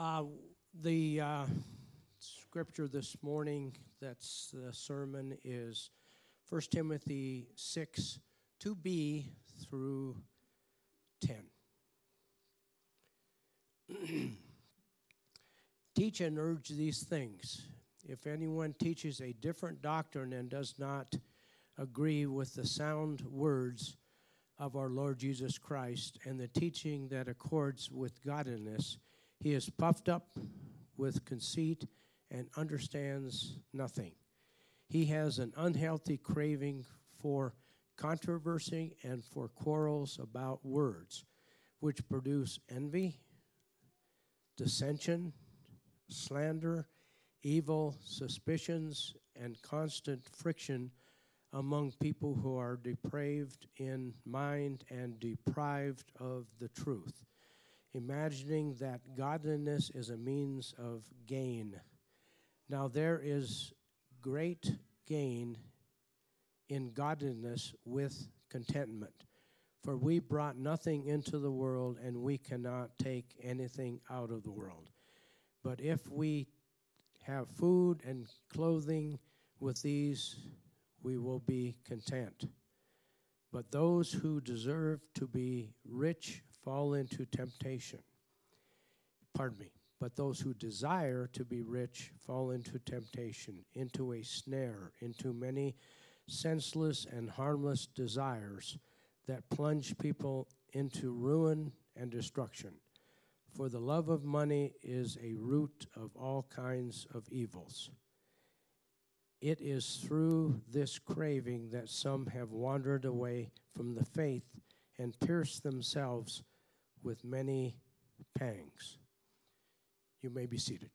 Uh, the scripture this morning, that's the sermon, is 1 Timothy 6, 2b through 10. Teach and urge these things. If anyone teaches a different doctrine and does not agree with the sound words of our Lord Jesus Christ and the teaching that accords with godliness, he is puffed up with conceit and understands nothing. He has an unhealthy craving for controversy and for quarrels about words, which produce envy, dissension, slander, evil suspicions, and constant friction among people who are depraved in mind and deprived of the truth, imagining that godliness is a means of gain. Now there is great gain in godliness with contentment, for we brought nothing into the world, and we cannot take anything out of the world. But if we have food and clothing, with these we will be content. But those who deserve to be rich fall into temptation. But those who desire to be rich fall into temptation, into a snare, into many senseless and harmless desires that plunge people into ruin and destruction. For the love of money is a root of all kinds of evils. It is through this craving that some have wandered away from the faith and pierced themselves with many pangs. You may be seated.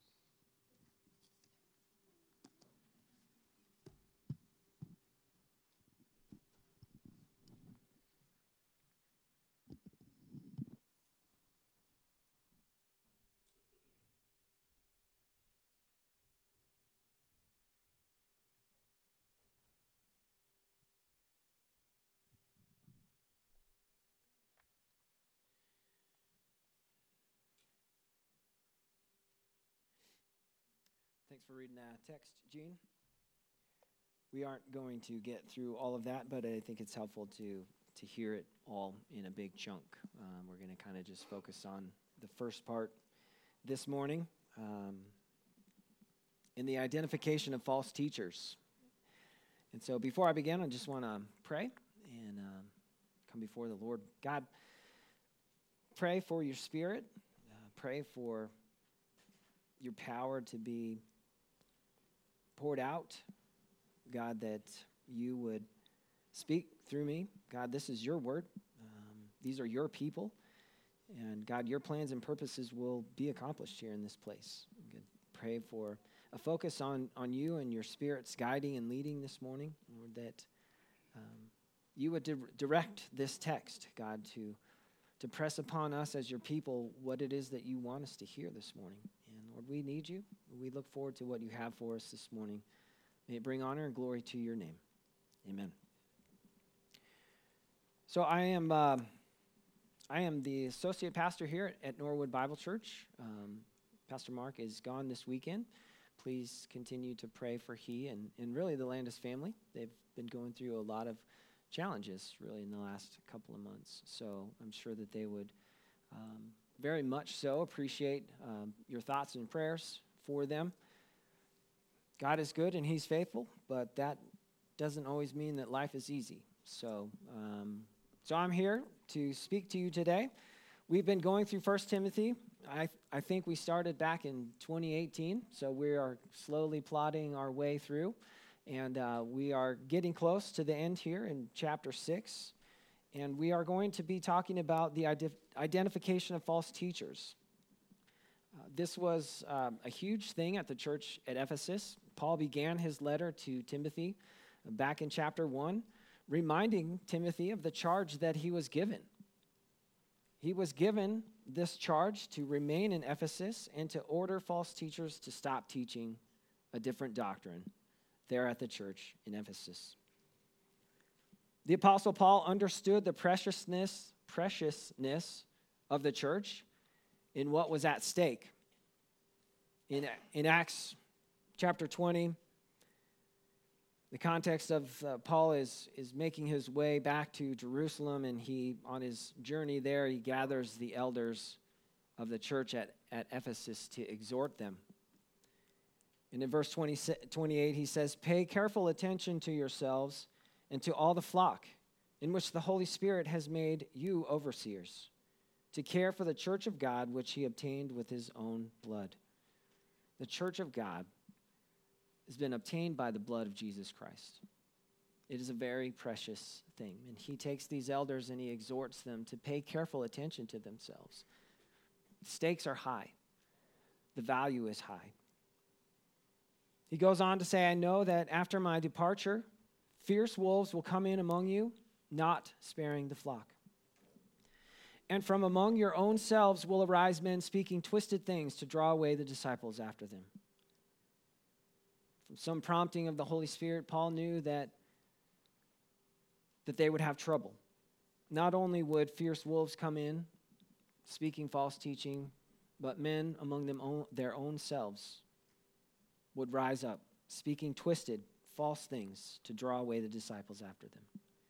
Thanks for reading that text, Gene. We aren't going to get through all of that, but I think it's helpful to hear it all in a big chunk. We're going to kind of just focus on the first part this morning, in the identification of false teachers. And so before I begin, I just want to pray and come before the Lord. God, pray for your Spirit. Pray for your power to be poured out. God, that you would speak through me. God, this is your word. These are your people. And God, your plans and purposes will be accomplished here in this place. God, pray for a focus on you and your Spirit's guiding and leading this morning. Lord, that you would direct this text, God, to press upon us as your people what it is that you want us to hear this morning. And Lord, we need you. We look forward to what you have for us this morning. May it bring honor and glory to your name. Amen. So I am the associate pastor here at Norwood Bible Church. Pastor Mark is gone this weekend. Please continue to pray for he and really the Landis family. They've been going through a lot of challenges really in the last couple of months. So I'm sure that they would very much so appreciate your thoughts and prayers for them. God is good and he's faithful, but that doesn't always mean that life is easy. So I'm here to speak to you today. We've been going through 1 Timothy. I think we started back in 2018, so we are slowly plodding our way through, and we are getting close to the end here in chapter 6, and we are going to be talking about the identification of false teachers. This was a huge thing at the church at Ephesus. Paul began his letter to Timothy back in chapter 1, reminding Timothy of the charge that he was given. He was given this charge to remain in Ephesus and to order false teachers to stop teaching a different doctrine there at the church in Ephesus. The Apostle Paul understood the preciousness of the church in what was at stake. In Acts chapter 20, the context of Paul is making his way back to Jerusalem, and on his journey there, he gathers the elders of the church at Ephesus to exhort them. And in verse 28, he says, "Pay careful attention to yourselves and to all the flock in which the Holy Spirit has made you overseers, to care for the church of God, which he obtained with his own blood." The church of God has been obtained by the blood of Jesus Christ. It is a very precious thing. And he takes these elders and he exhorts them to pay careful attention to themselves. The stakes are high. The value is high. He goes on to say, "I know that after my departure, fierce wolves will come in among you, not sparing the flock. And from among your own selves will arise men speaking twisted things to draw away the disciples after them." From some prompting of the Holy Spirit, Paul knew that they would have trouble. Not only would fierce wolves come in, speaking false teaching, but men among their own selves would rise up, speaking twisted, false things to draw away the disciples after them.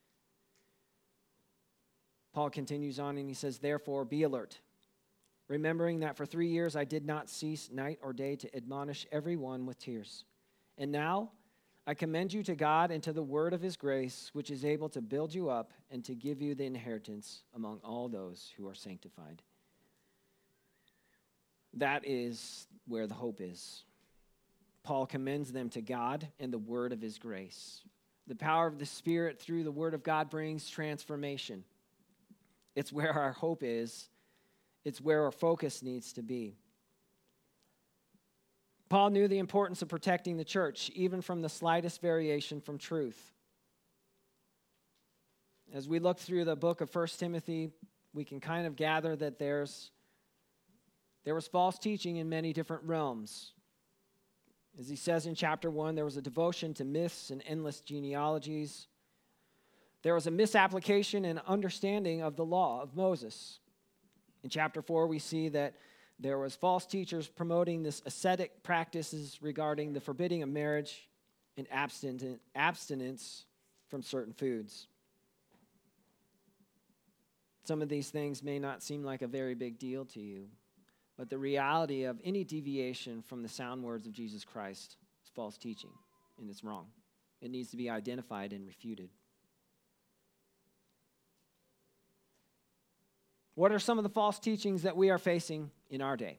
Paul continues on and he says, "Therefore, be alert, remembering that for 3 years I did not cease night or day to admonish everyone with tears. And now I commend you to God and to the word of his grace, which is able to build you up and to give you the inheritance among all those who are sanctified." That is where the hope is. Paul commends them to God and the word of his grace. The power of the Spirit through the word of God brings transformation. It's where our hope is. It's where our focus needs to be. Paul knew the importance of protecting the church, even from the slightest variation from truth. As we look through the book of 1 Timothy, we can kind of gather that there was false teaching in many different realms. As he says in chapter 1, there was a devotion to myths and endless genealogies. There was a misapplication and understanding of the law of Moses. In chapter 4, we see that there was false teachers promoting this ascetic practices regarding the forbidding of marriage and abstinence from certain foods. Some of these things may not seem like a very big deal to you, but the reality of any deviation from the sound words of Jesus Christ is false teaching, and it's wrong. It needs to be identified and refuted. What are some of the false teachings that we are facing in our day?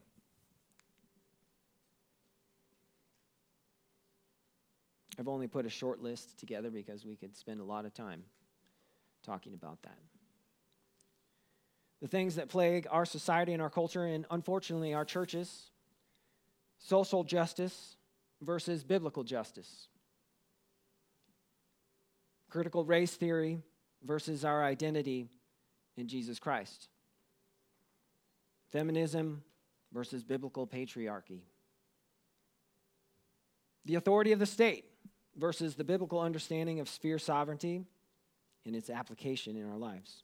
I've only put a short list together because we could spend a lot of time talking about that. The things that plague our society and our culture, and unfortunately our churches: social justice versus biblical justice, critical race theory versus our identity in Jesus Christ, feminism versus biblical patriarchy, the authority of the state versus the biblical understanding of sphere sovereignty and its application in our lives,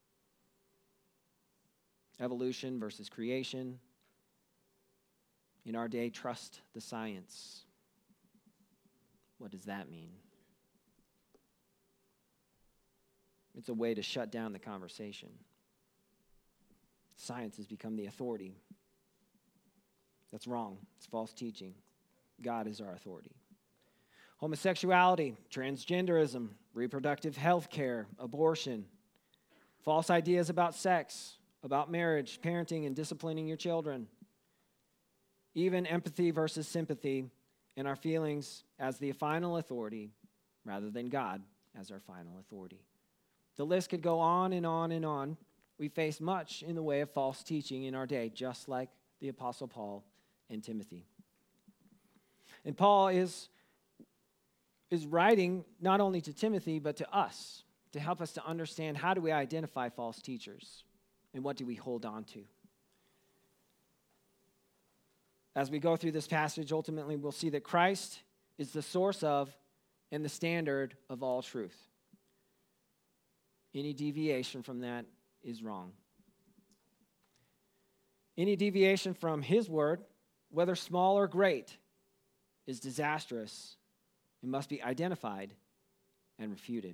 evolution versus creation. In our day, trust the science. What does that mean? It's a way to shut down the conversation. Science has become the authority. That's wrong. It's false teaching. God is our authority. Homosexuality, transgenderism, reproductive health care, abortion, false ideas about sex, about marriage, parenting, and disciplining your children, even empathy versus sympathy, and our feelings as the final authority rather than God as our final authority. The list could go on and on and on. We face much in the way of false teaching in our day, just like the Apostle Paul and Timothy. And Paul is writing not only to Timothy, but to us, to help us to understand how do we identify false teachers and what do we hold on to. As we go through this passage, ultimately we'll see that Christ is the source of and the standard of all truth. Any deviation from that is wrong. Any deviation from his word whether small or great, is disastrous and must be identified and refuted.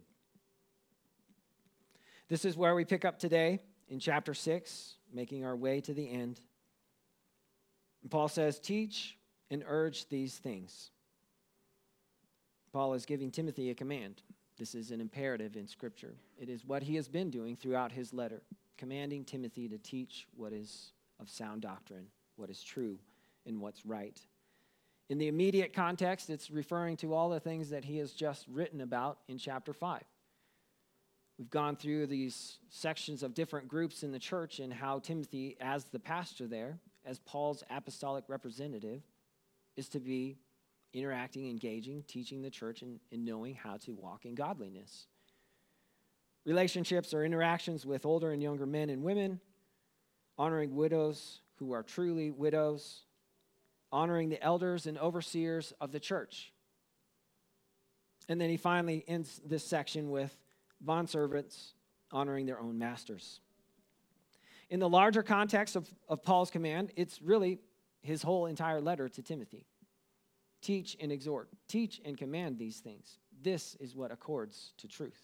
This is where we pick up today in chapter 6, making our way to the end. And Paul says, teach and urge these things. Paul is giving Timothy a command. This is an imperative in Scripture. It is what he has been doing throughout his letter, commanding Timothy to teach what is of sound doctrine, what is true, and what's right. In the immediate context, it's referring to all the things that he has just written about in chapter 5. We've gone through these sections of different groups in the church and how Timothy, as the pastor there, as Paul's apostolic representative, is to be interacting, engaging, teaching the church, and knowing how to walk in godliness. Relationships or interactions with older and younger men and women, honoring widows who are truly widows, honoring the elders and overseers of the church. And then he finally ends this section with bondservants honoring their own masters. In the larger context of Paul's command, it's really his whole entire letter to Timothy. Teach and exhort. Teach and command these things. This is what accords to truth.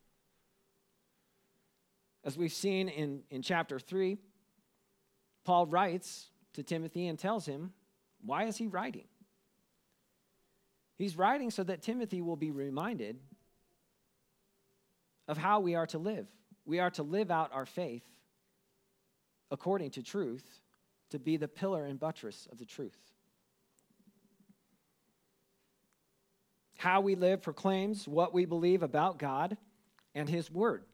As we've seen in chapter 3, Paul writes to Timothy and tells him, why is he writing? He's writing so that Timothy will be reminded of how we are to live. We are to live out our faith according to truth, to be the pillar and buttress of the truth. How we live proclaims what we believe about God and His Word.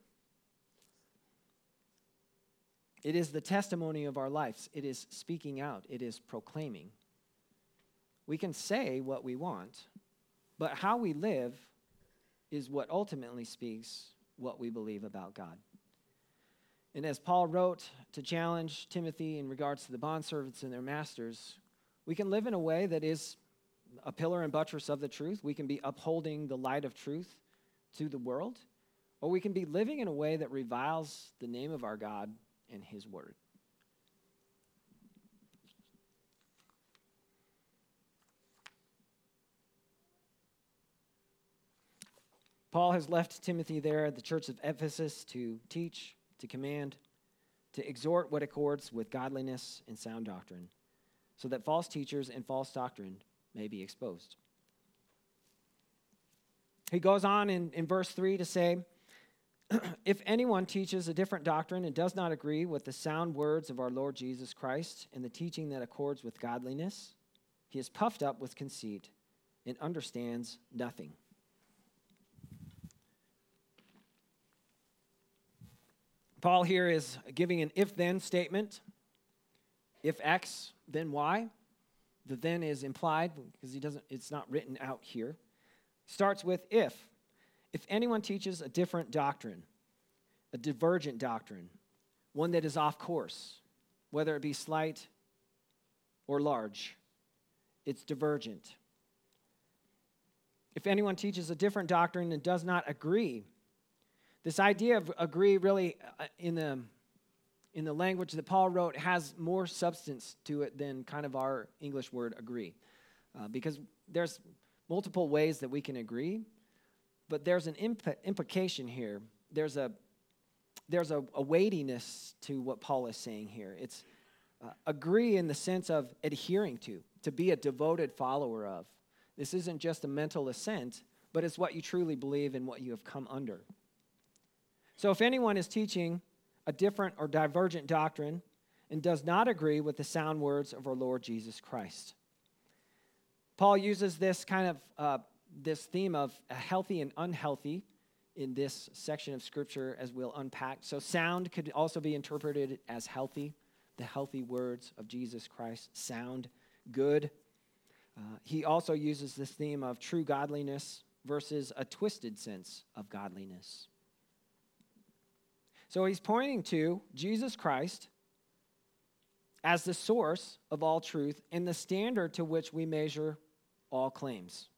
It is the testimony of our lives. It is speaking out. It is proclaiming. We can say what we want, but how we live is what ultimately speaks what we believe about God. And as Paul wrote to challenge Timothy in regards to the bondservants and their masters, we can live in a way that is a pillar and buttress of the truth. We can be upholding the light of truth to the world, or we can be living in a way that reviles the name of our God and His Word. Paul has left Timothy there at the church of Ephesus to teach, to command, to exhort what accords with godliness and sound doctrine, so that false teachers and false doctrine may be exposed. He goes on in verse 3 to say, if anyone teaches a different doctrine and does not agree with the sound words of our Lord Jesus Christ and the teaching that accords with godliness, he is puffed up with conceit and understands nothing. Paul here is giving an if-then statement. If X, then Y. The then is implied because it's not written out here. Starts with if. If anyone teaches a different doctrine, a divergent doctrine, one that is off course, whether it be slight or large, it's divergent. If anyone teaches a different doctrine and does not agree, this idea of agree really in the language that Paul wrote has more substance to it than kind of our English word agree. Because there's multiple ways that we can agree, but there's an implication here. There's a weightiness to what Paul is saying here. It's agree in the sense of adhering to be a devoted follower of. This isn't just a mental assent, but it's what you truly believe and what you have come under. So if anyone is teaching a different or divergent doctrine and does not agree with the sound words of our Lord Jesus Christ. Paul uses this kind of this theme of healthy and unhealthy in this section of Scripture as we'll unpack. So sound could also be interpreted as healthy, the healthy words of Jesus Christ, sound, good. He also uses this theme of true godliness versus a twisted sense of godliness. So he's pointing to Jesus Christ as the source of all truth and the standard to which we measure all claims.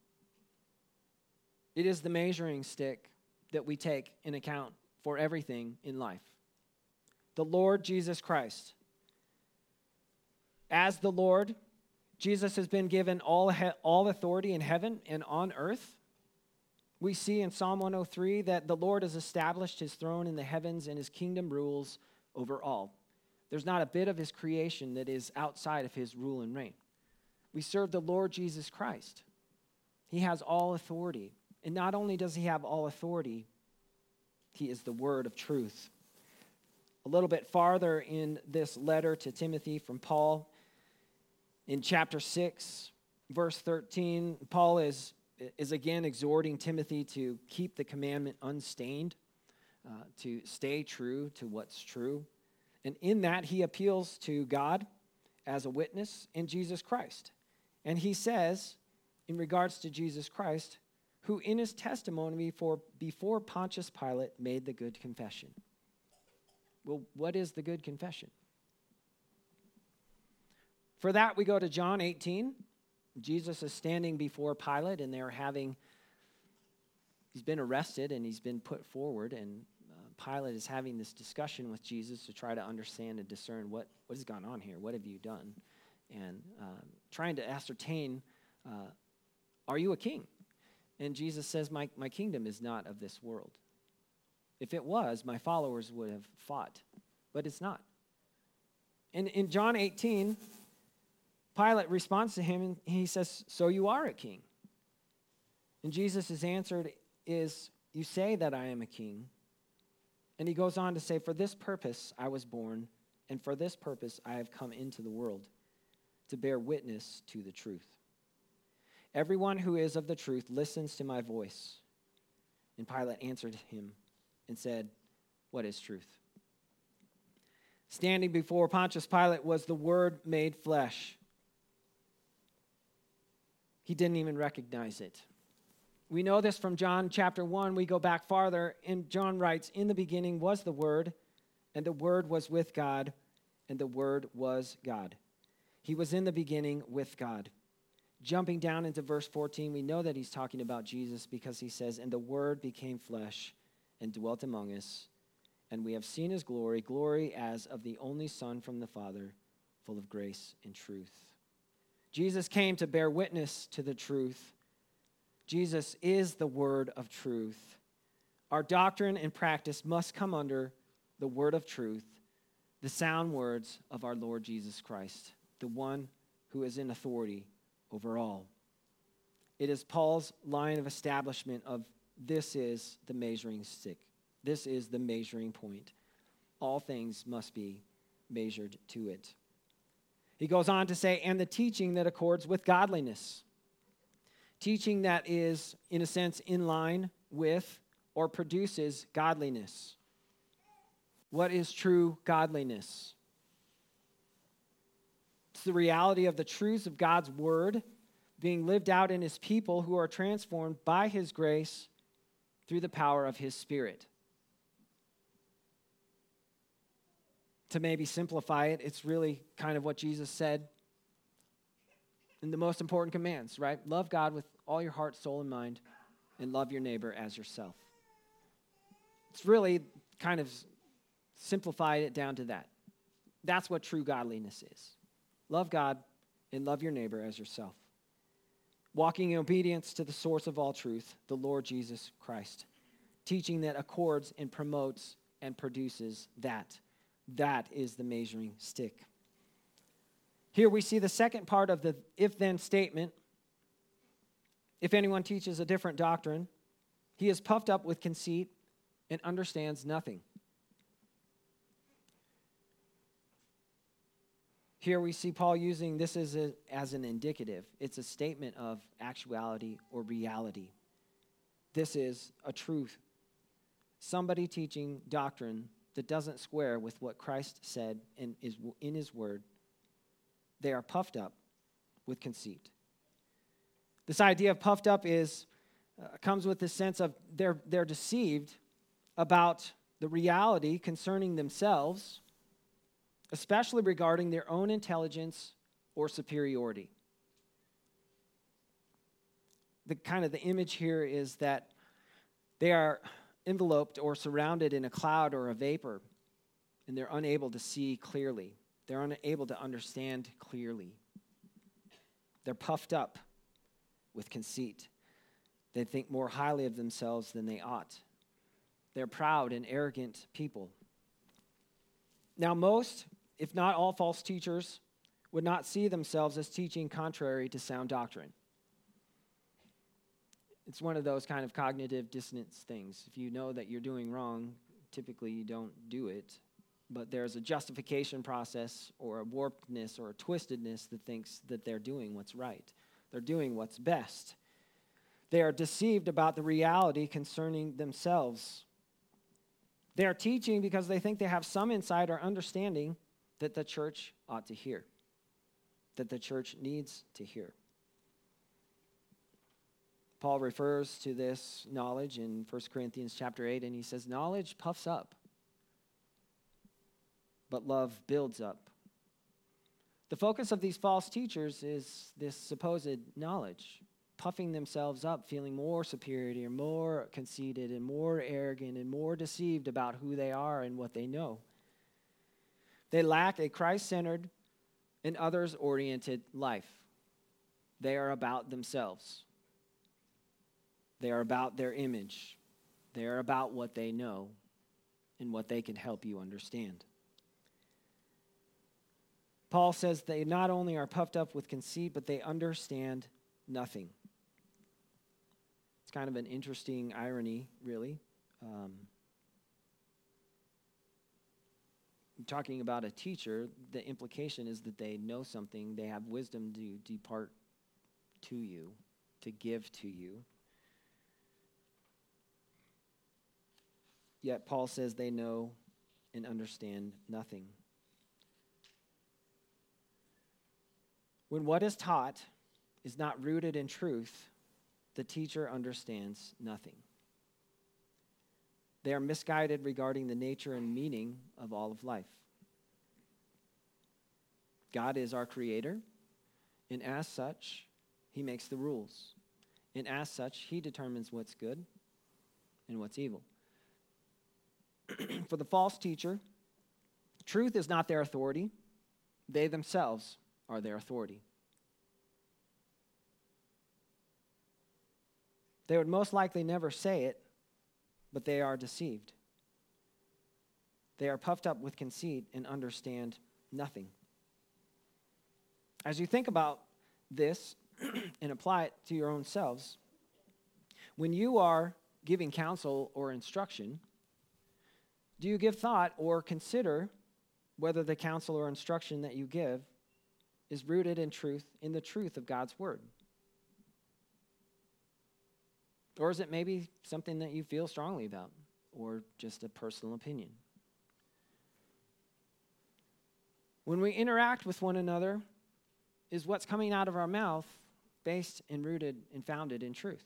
It is the measuring stick that we take in account for everything in life. The Lord Jesus Christ. As the Lord, Jesus has been given all authority in heaven and on earth. We see in Psalm 103 that the Lord has established his throne in the heavens and his kingdom rules over all. There's not a bit of his creation that is outside of his rule and reign. We serve the Lord Jesus Christ. He has all authority. And not only does he have all authority, he is the word of truth. A little bit farther in this letter to Timothy from Paul, in chapter 6, verse 13, Paul is again exhorting Timothy to keep the commandment unstained, to stay true to what's true. And in that, he appeals to God as a witness in Jesus Christ. And he says, in regards to Jesus Christ, who in his testimony before Pontius Pilate made the good confession. Well, what is the good confession? For that, we go to John 18. Jesus is standing before Pilate, and he's been arrested, and he's been put forward, and Pilate is having this discussion with Jesus to try to understand and discern what has gone on here. What have you done? And trying to ascertain, are you a king? And Jesus says, my kingdom is not of this world. If it was, my followers would have fought, but it's not. And in John 18, Pilate responds to him, and he says, so you are a king. And Jesus' answer is, you say that I am a king. And he goes on to say, for this purpose I was born, and for this purpose I have come into the world, to bear witness to the truth. Everyone who is of the truth listens to my voice. And Pilate answered him and said, what is truth? Standing before Pontius Pilate was the Word made flesh. He didn't even recognize it. We know this from John chapter 1. We go back farther, and John writes, in the beginning was the Word, and the Word was with God, and the Word was God. He was in the beginning with God. Jumping down into verse 14, we know that he's talking about Jesus because he says, and the Word became flesh and dwelt among us, and we have seen his glory, glory as of the only Son from the Father, full of grace and truth. Jesus came to bear witness to the truth. Jesus is the word of truth. Our doctrine and practice must come under the word of truth, the sound words of our Lord Jesus Christ, the one who is in authority over all. It is Paul's line of establishment of this is the measuring stick. This is the measuring point. All things must be measured to it. He goes on to say, and the teaching that accords with godliness. Teaching that is, in a sense, in line with or produces godliness. What is true godliness? It's the reality of the truths of God's word being lived out in his people who are transformed by his grace through the power of his Spirit. To maybe simplify it, it's really kind of what Jesus said in the most important commands, right? Love God with all your heart, soul, and mind, and love your neighbor as yourself. It's really kind of simplified it down to that. That's what true godliness is. Love God and love your neighbor as yourself. Walking in obedience to the source of all truth, the Lord Jesus Christ. Teaching that accords and promotes and produces that. That is the measuring stick. Here we see the second part of the if-then statement. If anyone teaches a different doctrine, he is puffed up with conceit and understands nothing. Here we see Paul using this as an indicative. It's a statement of actuality or reality. This is a truth. Somebody teaching doctrine that doesn't square with what Christ said and is in his word, they are puffed up with conceit. This idea of puffed up comes with this sense of they're deceived about the reality concerning themselves, especially regarding their own intelligence or superiority. The image here is that they are enveloped or surrounded in a cloud or a vapor, and they're unable to see clearly. They're unable to understand clearly. They're puffed up with conceit. They think more highly of themselves than they ought. They're proud and arrogant people. Now, most, if not all, false teachers would not see themselves as teaching contrary to sound doctrine. It's one of those kind of cognitive dissonance things. If you know that you're doing wrong, typically you don't do it. But there's a justification process or a warpedness or a twistedness that thinks that they're doing what's right. They're doing what's best. They are deceived about the reality concerning themselves. They are teaching because they think they have some insight or understanding that the church ought to hear, that the church needs to hear. Paul refers to this knowledge in 1 Corinthians chapter 8, and he says, knowledge puffs up, but love builds up. The focus of these false teachers is this supposed knowledge, puffing themselves up, feeling more superior, more conceited, and more arrogant, and more deceived about who they are and what they know. They lack a Christ-centered and others-oriented life. They are about themselves. They are about their image. They are about what they know and what they can help you understand. Paul says they not only are puffed up with conceit, but they understand nothing. It's kind of an interesting irony, really. Talking about a teacher, the implication is that they know something, they have wisdom to depart to you, to give to you. Yet Paul says they know and understand nothing. When what is taught is not rooted in truth, the teacher understands nothing. They are misguided regarding the nature and meaning of all of life. God is our creator, and as such, he makes the rules. And as such, he determines what's good and what's evil. For the false teacher, truth is not their authority. They themselves are their authority. They would most likely never say it, but they are deceived. They are puffed up with conceit and understand nothing. As you think about this and apply it to your own selves, when you are giving counsel or instruction, do you give thought or consider whether the counsel or instruction that you give is rooted in truth, in the truth of God's word? Or is it maybe something that you feel strongly about, or just a personal opinion? When we interact with one another, is what's coming out of our mouth based and rooted and founded in truth?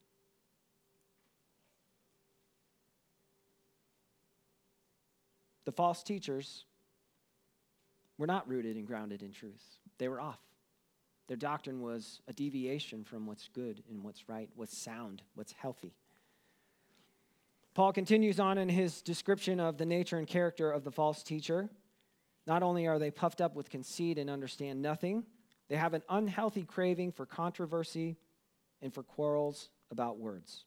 The false teachers were not rooted and grounded in truth. They were off. Their doctrine was a deviation from what's good and what's right, what's sound, what's healthy. Paul continues on in his description of the nature and character of the false teacher. Not only are they puffed up with conceit and understand nothing, they have an unhealthy craving for controversy and for quarrels about words.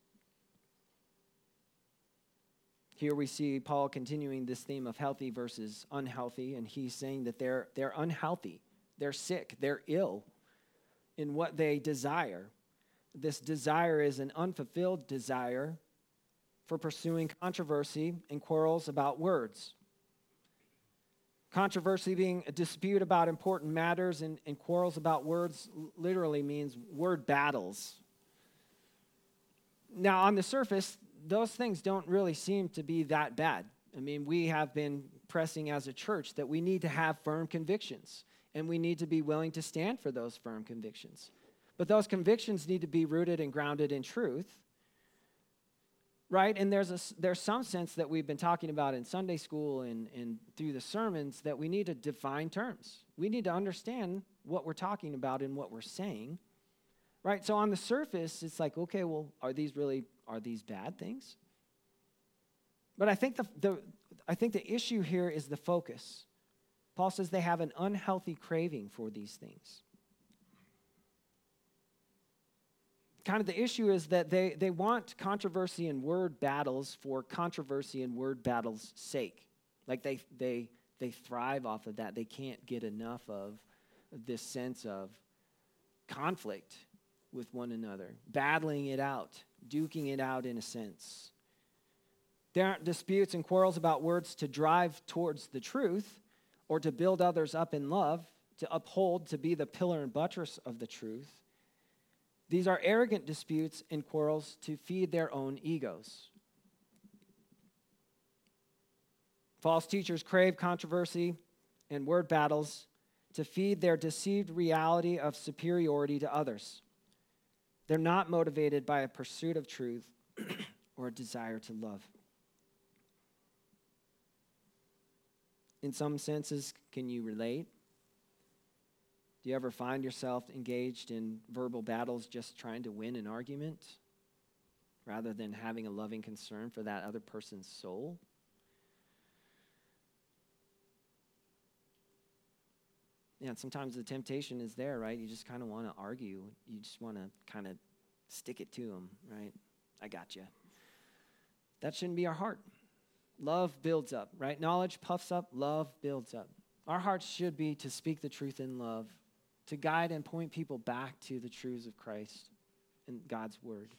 Here we see Paul continuing this theme of healthy versus unhealthy, and he's saying that they're unhealthy, they're sick, they're ill in what they desire. This desire is an unfulfilled desire for pursuing controversy and quarrels about words. Controversy being a dispute about important matters, and quarrels about words literally means word battles. Now, on the surface, those things don't really seem to be that bad. I mean, we have been pressing as a church that we need to have firm convictions, and we need to be willing to stand for those firm convictions. But those convictions need to be rooted and grounded in truth, right? And there's some sense that we've been talking about in Sunday school and through the sermons that we need to define terms. We need to understand what we're talking about and what we're saying, right? So on the surface, it's like, okay, well, are these bad things? But I think the issue here is the focus. Paul says they have an unhealthy craving for these things. kind of the issue is that they want controversy and word battles for controversy and word battles' sake. Like they thrive off of that. They can't get enough of this sense of conflict with one another, battling it out, duking it out in a sense. There aren't disputes and quarrels about words to drive towards the truth or to build others up in love, to uphold, to be the pillar and buttress of the truth. These are arrogant disputes and quarrels to feed their own egos. False teachers crave controversy and word battles to feed their deceived reality of superiority to others. They're not motivated by a pursuit of truth or a desire to love. In some senses, can you relate? Do you ever find yourself engaged in verbal battles just trying to win an argument rather than having a loving concern for that other person's soul? Yeah, and sometimes the temptation is there, right? You just kind of want to argue. You just want to kind of stick it to them, right? I got you. That shouldn't be our heart. Love builds up, right? Knowledge puffs up, love builds up. Our hearts should be to speak the truth in love, to guide and point people back to the truths of Christ and God's word.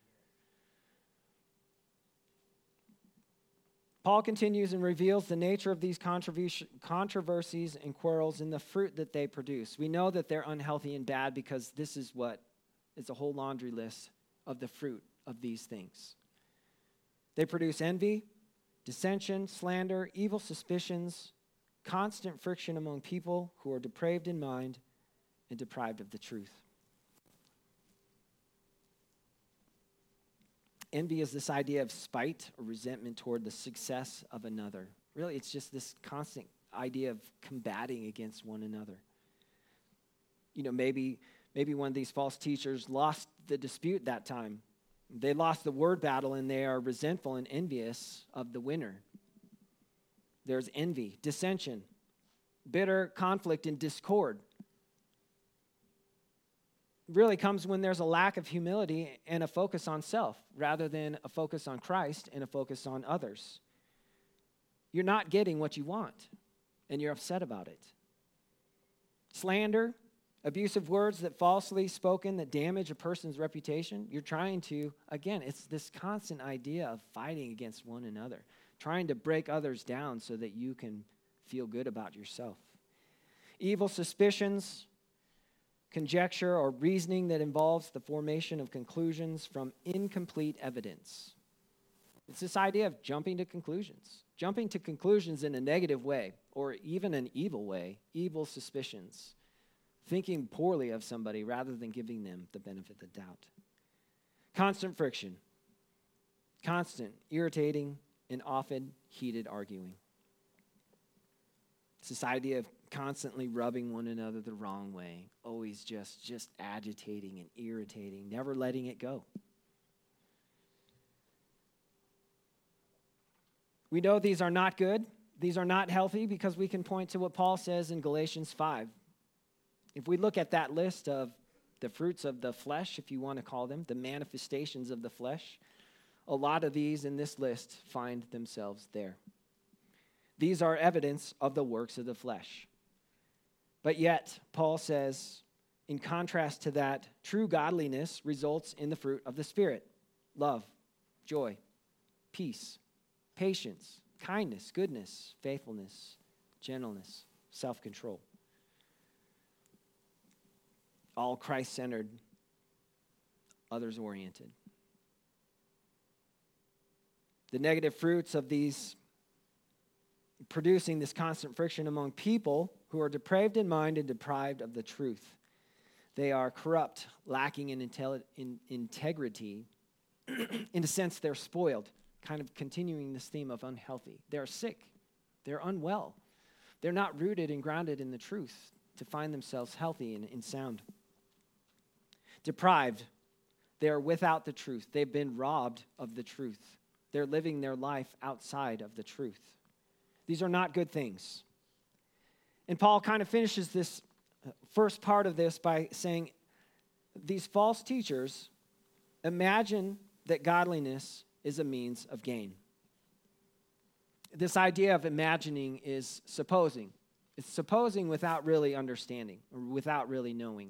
Paul continues and reveals the nature of these controversies and quarrels in the fruit that they produce. We know that they're unhealthy and bad because this is what is a whole laundry list of the fruit of these things. They produce envy, dissension, slander, evil suspicions, constant friction among people who are depraved in mind and deprived of the truth. Envy is this idea of spite or resentment toward the success of another. Really, it's just this constant idea of combating against one another. You know, maybe one of these false teachers lost the dispute that time. They lost the word battle and they are resentful and envious of the winner. There's envy, dissension, bitter conflict and discord. Really comes when there's a lack of humility and a focus on self rather than a focus on Christ and a focus on others. You're not getting what you want and you're upset about it. Slander, abusive words that falsely spoken that damage a person's reputation. You're trying to, again, it's this constant idea of fighting against one another, trying to break others down so that you can feel good about yourself. Evil suspicions, conjecture, or reasoning that involves the formation of conclusions from incomplete evidence. It's this idea of jumping to conclusions in a negative way, or even an evil way, evil suspicions. Thinking poorly of somebody rather than giving them the benefit of the doubt. Constant friction. Constant, irritating, and often heated arguing. It's this idea of constantly rubbing one another the wrong way. Always just agitating and irritating, never letting it go. We know these are not good. These are not healthy because we can point to what Paul says in Galatians 5. If we look at that list of the fruits of the flesh, if you want to call them, the manifestations of the flesh, a lot of these in this list find themselves there. These are evidence of the works of the flesh. But yet, Paul says, in contrast to that, true godliness results in the fruit of the Spirit: love, joy, peace, patience, kindness, goodness, faithfulness, gentleness, self-control. All Christ-centered, others-oriented. The negative fruits of these producing this constant friction among people who are depraved in mind and deprived of the truth. They are corrupt, lacking in integrity. In a sense, they're spoiled, kind of continuing this theme of unhealthy. They're sick. They're unwell. They're not rooted and grounded in the truth to find themselves healthy and sound. Deprived, they are without the truth. They've been robbed of the truth. They're living their life outside of the truth. These are not good things. And Paul kind of finishes this first part of this by saying these false teachers imagine that godliness is a means of gain. This idea of imagining is supposing. It's supposing without really understanding or without really knowing.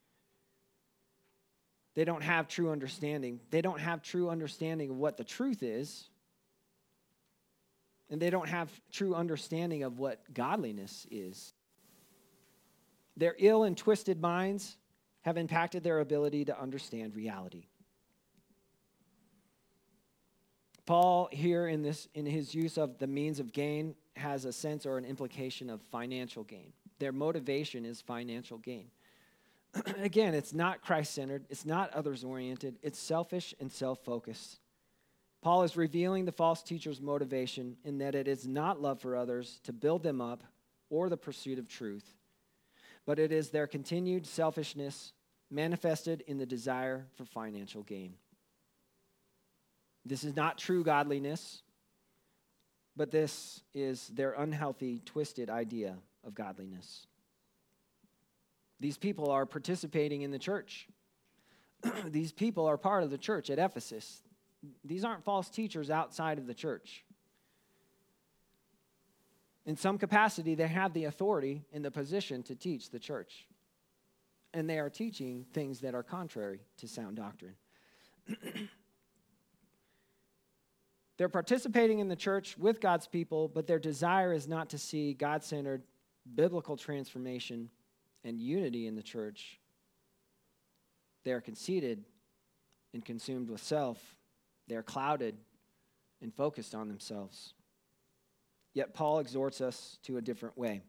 They don't have true understanding. They don't have true understanding of what the truth is. And they don't have true understanding of what godliness is. Their ill and twisted minds have impacted their ability to understand reality. Paul here in his use of the means of gain has a sense or an implication of financial gain. Their motivation is financial gain. Again, it's not Christ-centered, it's not others-oriented, it's selfish and self-focused. Paul is revealing the false teacher's motivation in that it is not love for others to build them up or the pursuit of truth, but it is their continued selfishness manifested in the desire for financial gain. This is not true godliness, but this is their unhealthy, twisted idea of godliness. These people are participating in the church. These people are part of the church at Ephesus. These aren't false teachers outside of the church. In some capacity, they have the authority and the position to teach the church. And they are teaching things that are contrary to sound doctrine. They're participating in the church with God's people, but their desire is not to see God-centered biblical transformation and unity in the church. They are conceited and consumed with self. They are clouded and focused on themselves. Yet Paul exhorts us to a different way.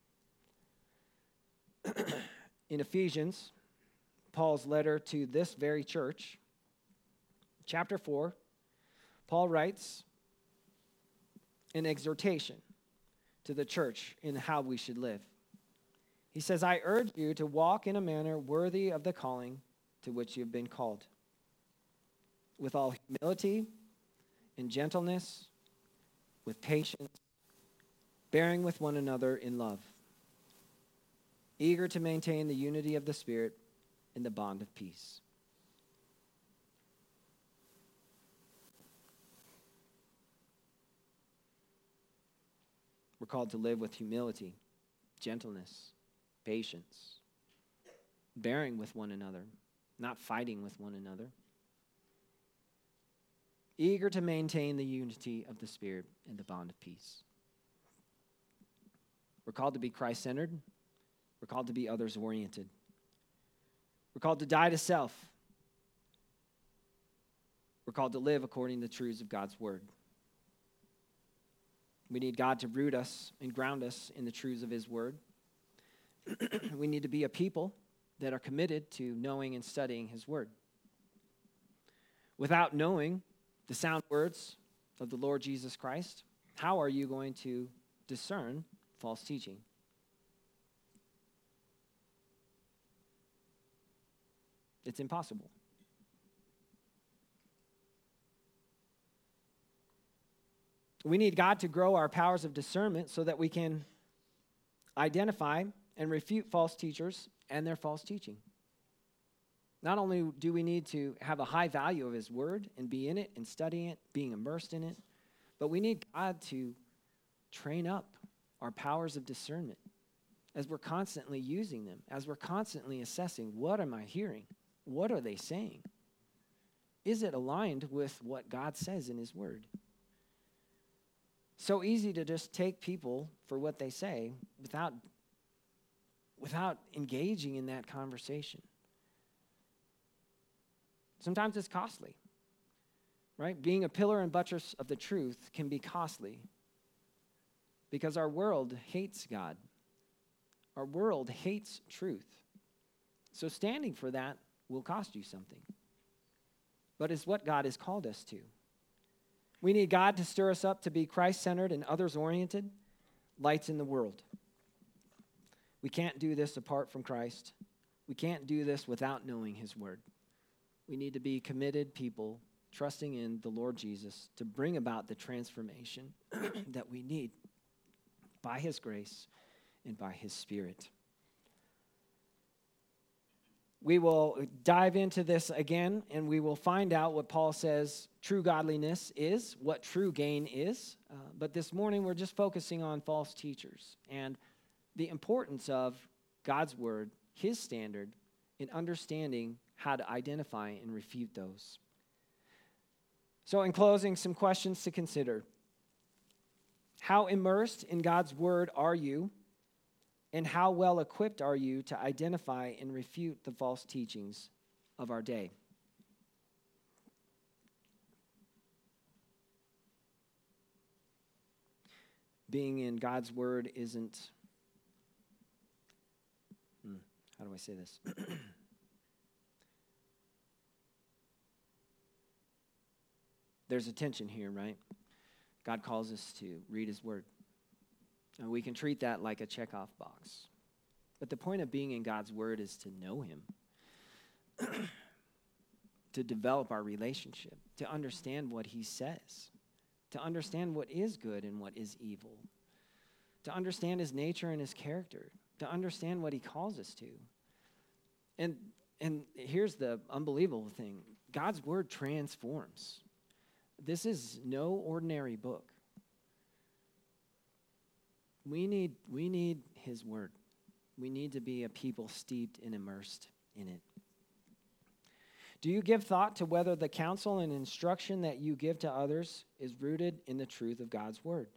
In Ephesians, Paul's letter to this very church, chapter 4, Paul writes an exhortation to the church in how we should live. He says, I urge you to walk in a manner worthy of the calling to which you have been called, with all humility and gentleness, with patience, bearing with one another in love, eager to maintain the unity of the Spirit in the bond of peace. We're called to live with humility, gentleness, patience, bearing with one another, not fighting with one another, eager to maintain the unity of the Spirit in the bond of peace. We're called to be Christ-centered. We're called to be others-oriented. We're called to die to self. We're called to live according to the truths of God's word. We need God to root us and ground us in the truths of his word. We need to be a people that are committed to knowing and studying his word. Without knowing the sound words of the Lord Jesus Christ, how are you going to discern false teaching? It's impossible. We need God to grow our powers of discernment so that we can identify and refute false teachers and their false teaching. Not only do we need to have a high value of his word and be in it and studying it, being immersed in it, but we need God to train up our powers of discernment as we're constantly using them, as we're constantly assessing, what am I hearing? What are they saying? Is it aligned with what God says in his word? So easy to just take people for what they say without engaging in that conversation. Sometimes it's costly, right? Being a pillar and buttress of the truth can be costly because our world hates God. Our world hates truth. So standing for that will cost you something. But it's what God has called us to. We need God to stir us up to be Christ-centered and others-oriented, lights in the world. We can't do this apart from Christ. We can't do this without knowing his word. We need to be committed people trusting in the Lord Jesus to bring about the transformation that we need by his grace and by his Spirit. we will dive into this again, and we will find out what Paul says true godliness is, what true gain is. But this morning, we're just focusing on false teachers and the importance of God's word, his standard, in understanding how to identify and refute those. So in closing, some questions to consider. How immersed in God's word are you? And how well equipped are you to identify and refute the false teachings of our day? Being in God's word isn't, how do I say this? There's a tension here, right? God calls us to read his word. And we can treat that like a checkoff box. But the point of being in God's word is to know him, to develop our relationship, to understand what he says, to understand what is good and what is evil, to understand his nature and his character, to understand what he calls us to. And here's the unbelievable thing. God's word transforms. This is no ordinary book. We need his word. We need to be a people steeped and immersed in it. Do you give thought to whether the counsel and instruction that you give to others is rooted in the truth of God's word?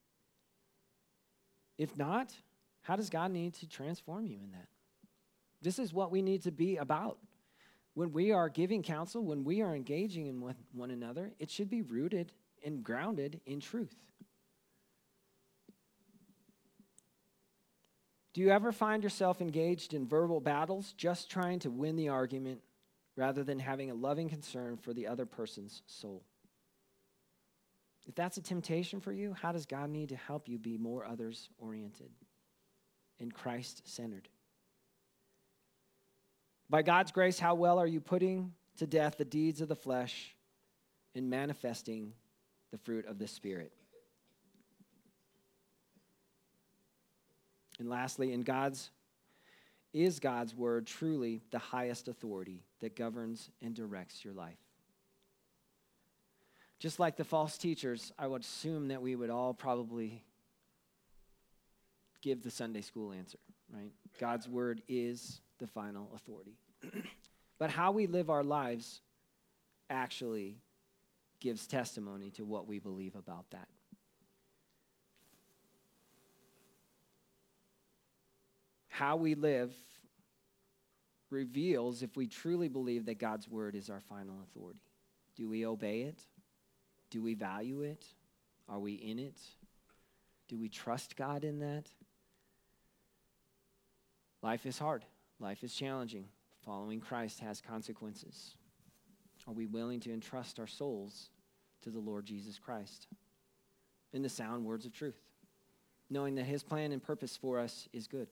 If not, how does God need to transform you in that? This is what we need to be about. When we are giving counsel, when we are engaging in one another, it should be rooted and grounded in truth. Do you ever find yourself engaged in verbal battles, just trying to win the argument rather than having a loving concern for the other person's soul? If that's a temptation for you, how does God need to help you be more others-oriented and Christ-centered? By God's grace, how well are you putting to death the deeds of the flesh and manifesting the fruit of the Spirit? And lastly, is God's word truly the highest authority that governs and directs your life? Just like the false teachers, I would assume that we would all probably give the Sunday school answer, right? God's word is the final authority. But how we live our lives actually gives testimony to what we believe about that. How we live reveals if we truly believe that God's word is our final authority. Do we obey it? Do we value it? Are we in it? Do we trust God in that? Life is hard. Life is challenging. Following Christ has consequences. Are we willing to entrust our souls to the Lord Jesus Christ in the sound words of truth, knowing that his plan and purpose for us is good?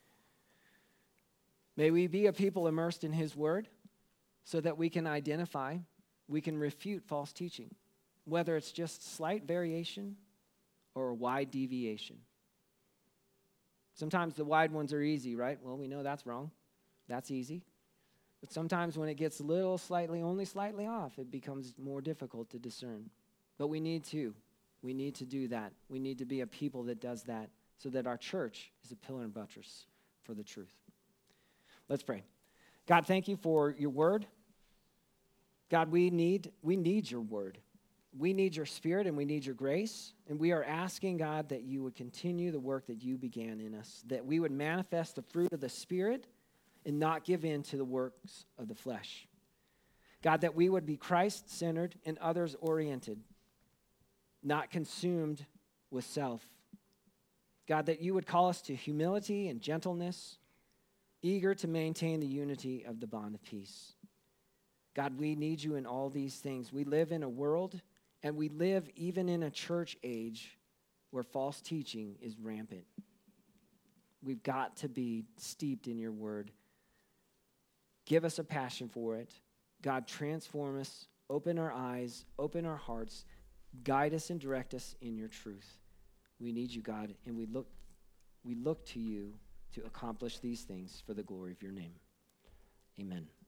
May we be a people immersed in his word so that we can identify, we can refute false teaching, whether it's just slight variation or a wide deviation. Sometimes the wide ones are easy, right? Well, we know that's wrong. That's easy. But sometimes when it gets only slightly off, it becomes more difficult to discern. But we need to do that. We need to be a people that does that so that our church is a pillar and buttress for the truth. Let's pray. God, thank you for your word. God, we need your word. We need your spirit and we need your grace. And we are asking, God, that you would continue the work that you began in us, that we would manifest the fruit of the Spirit and not give in to the works of the flesh. God, that we would be Christ-centered and others-oriented, not consumed with self. God, that you would call us to humility and gentleness, eager to maintain the unity of the bond of peace. God, we need you in all these things. We live in a world, and we live even in a church age where false teaching is rampant. We've got to be steeped in your word. Give us a passion for it. God, transform us, open our eyes, open our hearts, guide us and direct us in your truth. We need you, God, and we look to you to accomplish these things for the glory of your name. Amen.